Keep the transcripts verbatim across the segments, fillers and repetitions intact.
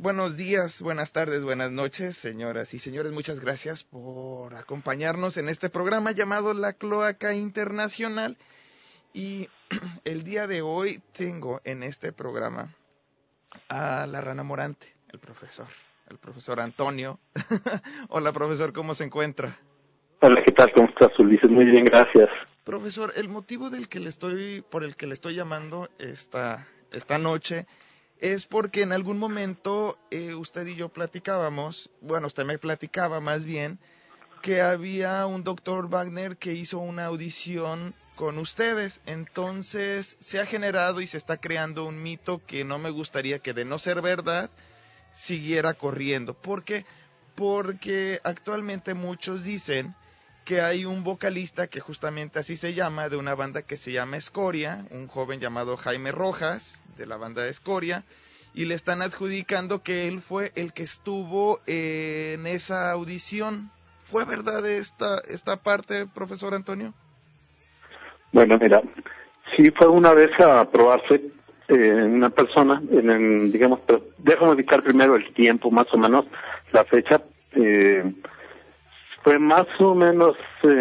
buenos días, buenas tardes, buenas noches, señoras y señores. Muchas gracias por acompañarnos en este programa llamado La Cloaca Internacional. Y el día de hoy tengo en este programa a la rana morante, el profesor, el profesor Antonio. Hola, profesor, ¿cómo se encuentra? Hola, ¿qué tal? ¿Cómo estás, Ulises? Muy bien, gracias. Profesor, el motivo del que le estoy, por el que le estoy llamando esta, esta noche es porque en algún momento eh, usted y yo platicábamos, bueno, usted me platicaba más bien, que había un doctor Wagner que hizo una audición con ustedes. Entonces se ha generado y se está creando un mito que no me gustaría que, de no ser verdad, siguiera corriendo. ¿Por qué? Porque actualmente muchos dicen que hay un vocalista que justamente así se llama, de una banda que se llama Escoria, un joven llamado Jaime Rojas, de la banda de Escoria, y le están adjudicando que él fue el que estuvo en esa audición. ¿Fue verdad esta, esta parte, profesor Antonio? Bueno, mira, sí fue una vez a probarse eh, una persona, en, en, digamos, pero déjame ubicar primero el tiempo, más o menos, la fecha. Eh, fue más o menos,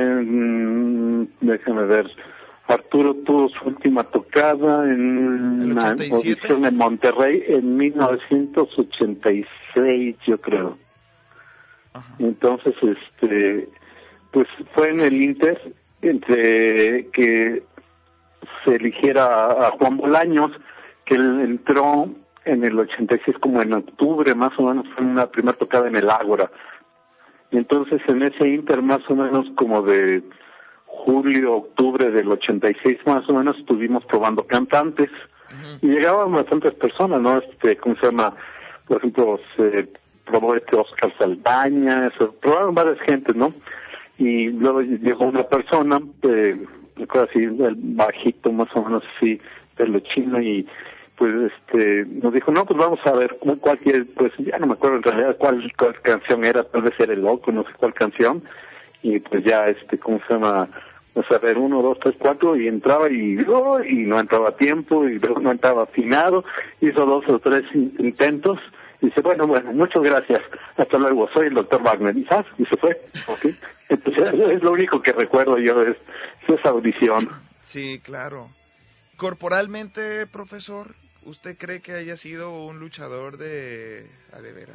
eh, déjame ver, Arturo tuvo su última tocada en la audición en Monterrey en mil novecientos ochenta y seis, yo creo. Ajá. Entonces, este, pues fue en el Inter entre que se eligiera a Juan Bolaños, que él entró en el ochenta y seis, como en octubre, más o menos, fue una primera tocada en el Ágora. Y entonces en ese Inter, más o menos como de julio, octubre del ochenta y seis, más o menos, estuvimos probando cantantes. Uh-huh. Y llegaban bastantes personas, ¿no? Este, ¿cómo se llama? Por ejemplo, se probó este Oscar Saldaña, eso, probaron varias gentes, ¿no? Y luego llegó una persona, eh, así, el bajito, más o menos así, pelo chino, y pues este nos dijo, no, pues vamos a ver cuál quiere, pues ya no me acuerdo en realidad cuál, cuál canción era, tal vez era El Loco, no sé cuál canción, y pues ya, este, ¿cómo se llama? O sea, a ver, uno, dos, tres, cuatro, y entraba y, oh, y no entraba a tiempo, y luego no entraba afinado, hizo dos o tres intentos, y dice, bueno, bueno, muchas gracias, hasta luego, soy el doctor Wagner, y, ¿sabes? Y se fue, ¿ok? Entonces, es lo único que recuerdo yo, es, es esa audición. Sí, claro. Corporalmente, profesor, ¿usted cree que haya sido un luchador de a de veras?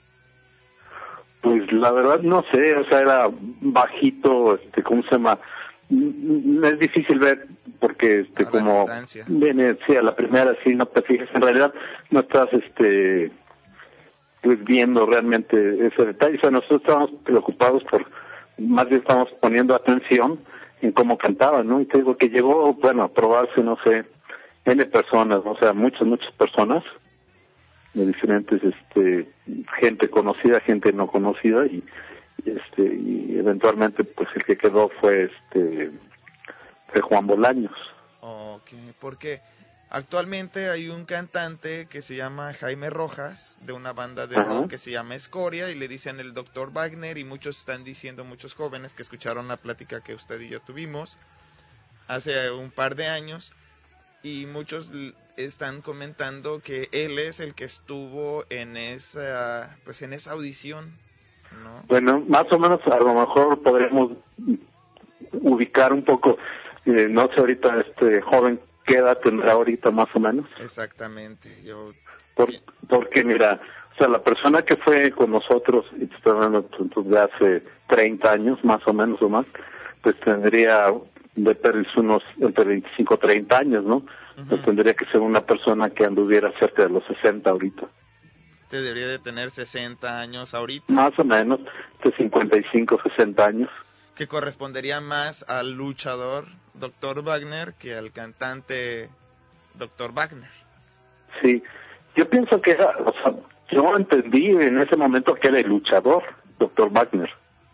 Pues la verdad no sé, o sea, era bajito, este, ¿cómo se llama? Es difícil ver porque este a como viene, sí, a la primera sí no te fijas, en realidad no estás este pues viendo realmente ese detalle. O sea, nosotros estábamos preocupados por, más bien estábamos poniendo atención en cómo cantaba, ¿no? Y te digo que llegó, bueno, a probarse, no sé, N personas, ¿no? O sea, muchas, muchas personas de diferentes, este, gente conocida, gente no conocida, y, y este, y eventualmente, pues el que quedó fue, este, fue Juan Bolaños. Okay, porque actualmente hay un cantante que se llama Jaime Rojas, de una banda de rock que se llama Escoria, y le dicen el doctor Wagner, y muchos están diciendo, muchos jóvenes que escucharon la plática que usted y yo tuvimos hace un par de años, y muchos están comentando que él es el que estuvo en esa, pues en esa audición, ¿no? Bueno, más o menos a lo mejor podremos ubicar un poco, eh, no sé ahorita este joven qué edad tendrá ahorita más o menos. Exactamente, yo... Por, porque mira, o sea, la persona que fue con nosotros, y te estoy hablando de hace treinta años más o menos o más, pues tendría de perder unos entre veinticinco, treinta años, ¿no? Uh-huh. Pues tendría que ser una persona que anduviera cerca de los sesenta ahorita. Te debería de tener sesenta años ahorita. Más o menos, de cincuenta y cinco, sesenta años. Que correspondería más al luchador doctor Wagner que al cantante doctor Wagner. Sí, yo pienso que era, o sea, yo entendí en ese momento que era el luchador doctor Wagner.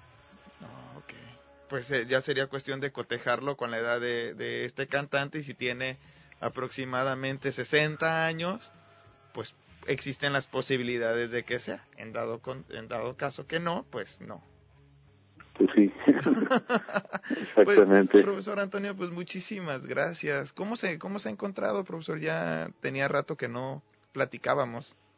Pues eh, ya sería cuestión de cotejarlo con la edad de, de este cantante, y si tiene aproximadamente sesenta años, pues existen las posibilidades de que sea. En dado con, en dado caso que no, pues no. Pues sí. Exactamente. Pues, profesor Antonio, pues muchísimas gracias. ¿Cómo se cómo se ha encontrado, profesor? Ya tenía rato que no platicábamos.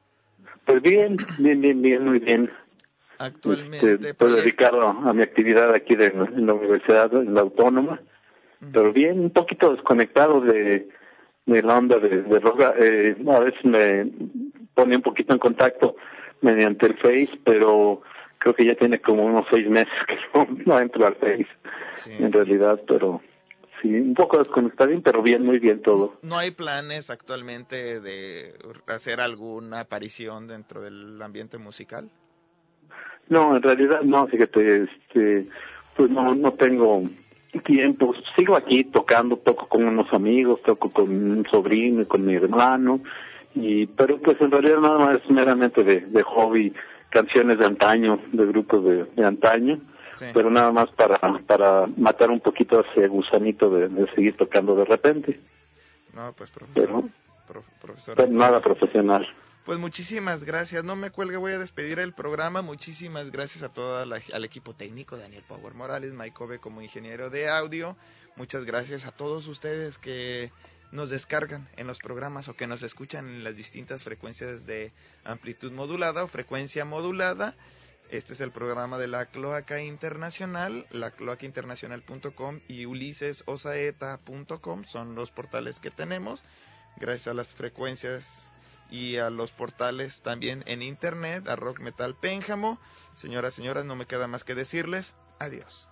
Pues bien, bien, bien, bien, muy bien. Actualmente. Este, estoy dedicado a mi actividad aquí de, en la universidad, en la autónoma, uh-huh. Pero bien, un poquito desconectado de, de la onda de, de rock. Eh, a veces me pone un poquito en contacto mediante el Face, pero creo que ya tiene como unos seis meses que no, no entro al Face, sí. En realidad, pero sí, un poco desconectado, pero bien, muy bien todo. ¿No hay planes actualmente de hacer alguna aparición dentro del ambiente musical? No, en realidad no, fíjate, este, pues no, no tengo tiempo. Sigo aquí tocando, toco con unos amigos, toco con un sobrino y con mi hermano, y pero pues en realidad nada más es meramente de, de hobby, canciones de antaño, de grupos de, de antaño, sí. Pero nada más para para matar un poquito ese gusanito de, de seguir tocando de repente. No, pues profesor, pero, prof, profesor pero nada profesional. Pues muchísimas gracias, no me cuelgue, voy a despedir el programa. Muchísimas gracias a todo la, al equipo técnico, Daniel Power Morales, Mike Ove como ingeniero de audio. Muchas gracias a todos ustedes que nos descargan en los programas o que nos escuchan en las distintas frecuencias de amplitud modulada o frecuencia modulada. Este es el programa de la Cloaca Internacional, la cloaca internacional punto com y ulises osaeta punto com son los portales que tenemos. Gracias a las frecuencias y a los portales también en internet, a Rock Metal Pénjamo. Señoras, señoras, no me queda más que decirles adiós.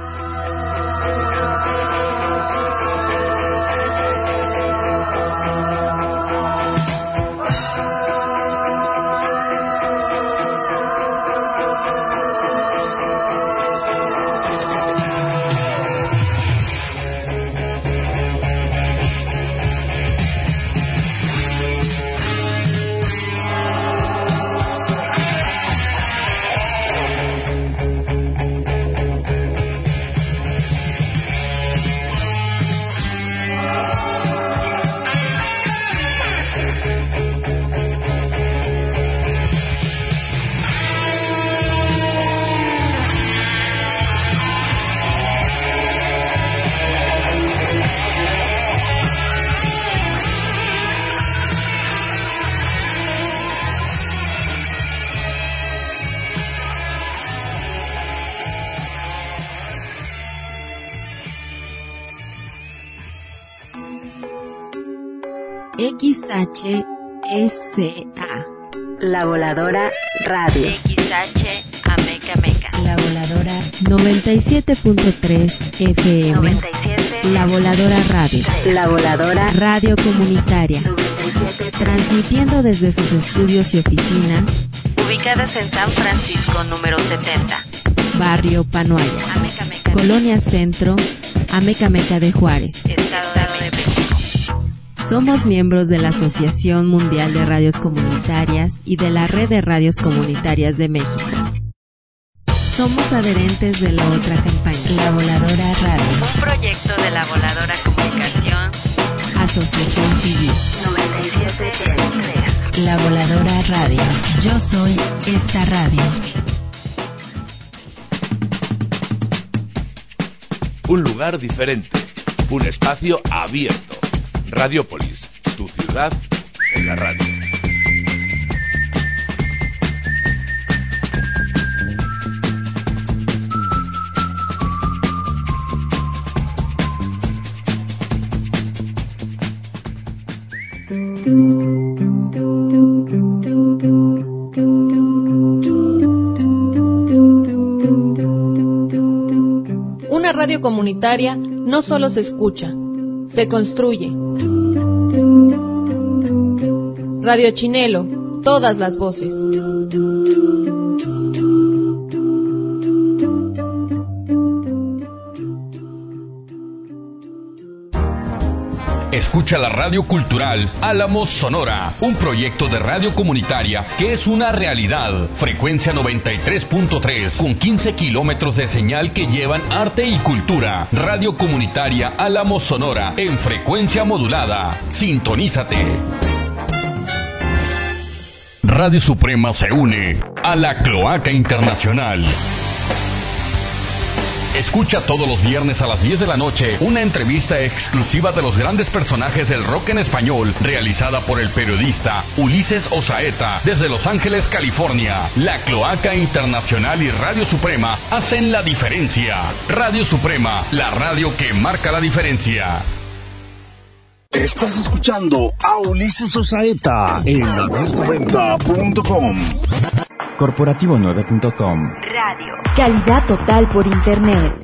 X H S A La Voladora Radio. X H Ameca Meca. La Voladora noventa y siete punto tres F M. noventa y siete. La Voladora Radio. La Voladora Radio Comunitaria. noventa y siete. Transmitiendo desde sus estudios y oficinas. Ubicadas en San Francisco número setenta. Barrio Panoaya. Ameca Meca. Colonia Centro. Ameca Meca de Juárez. Estado de México. Somos miembros de la Asociación Mundial de Radios Comunitarias y de la Red de Radios Comunitarias de México. Somos adherentes de la otra campaña, La Voladora Radio. Un proyecto de La Voladora Comunicación. Asociación Civil. noventa y siete punto tres. La Voladora Radio. Yo soy esta radio. Un lugar diferente. Un espacio abierto. Radiopolis, tu ciudad en la radio. Una radio comunitaria no solo se escucha, se construye. Radio Chinelo, todas las voces. Escucha la radio cultural Álamos Sonora, un proyecto de radio comunitaria que es una realidad. Frecuencia noventa y tres punto tres, con quince kilómetros de señal que llevan arte y cultura. Radio comunitaria Álamos Sonora, en frecuencia modulada. Sintonízate. Radio Suprema se une a la Cloaca Internacional. Escucha todos los viernes a las diez de la noche una entrevista exclusiva de los grandes personajes del rock en español, realizada por el periodista Ulises Osaeta desde Los Ángeles, California. La Cloaca Internacional y Radio Suprema hacen la diferencia. Radio Suprema, la radio que marca la diferencia. Estás escuchando a Ulises Osaeta en la diez noventa punto com. Corporativo nueve punto com. Radio. Calidad total por internet.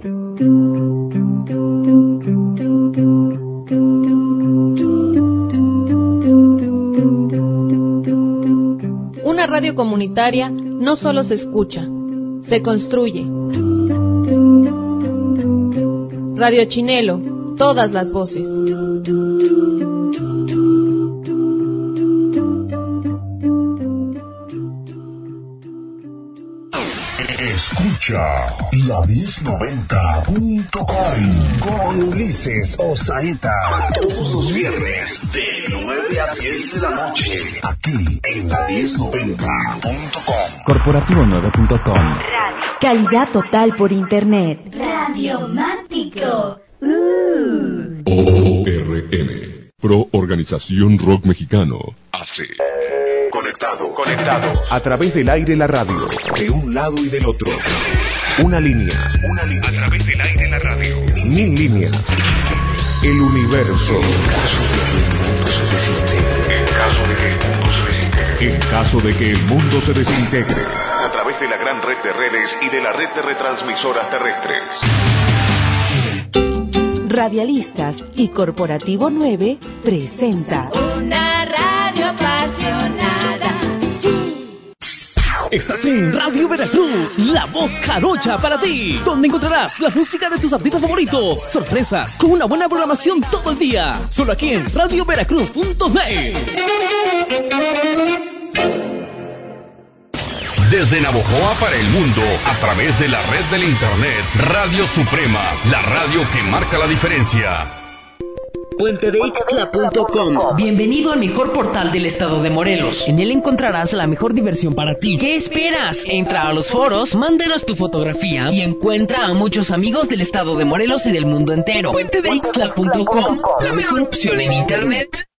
Una radio comunitaria no solo se escucha, se construye. Radio Chinelo, todas las voces. Escucha la diez noventa punto com con Ulises Osaeta todos los viernes de nueve a diez de la noche aquí en la diez noventa punto com. Corporativo nueve punto com. Radio. Calidad total por internet. Radiomático. Uh. O R M, Pro Organización Rock Mexicano, hace Conectado, conectado. A través del aire la radio, de un lado y del otro. Una línea, una línea. A través del aire la radio. Mil líneas. El universo. En caso de que el mundo se desintegre. En caso de que el mundo se desintegre. A través de la gran red de redes y de la red de retransmisoras terrestres. Radialistas y Corporativo nueve presenta una radio apasionada. Estás en Radio Veracruz, la voz jarocha para ti, donde encontrarás la música de tus artistas favoritos, sorpresas, con una buena programación todo el día, solo aquí en radio veracruz punto net. Desde Navojoa para el mundo, a través de la red del internet, Radio Suprema, la radio que marca la diferencia. Puente de Ixtla punto com. Bienvenido al mejor portal del estado de Morelos. En él encontrarás la mejor diversión para ti. ¿Qué esperas? Entra a los foros, mándanos tu fotografía y encuentra a muchos amigos del estado de Morelos y del mundo entero. Puente de Ixtla punto com, la mejor opción en internet.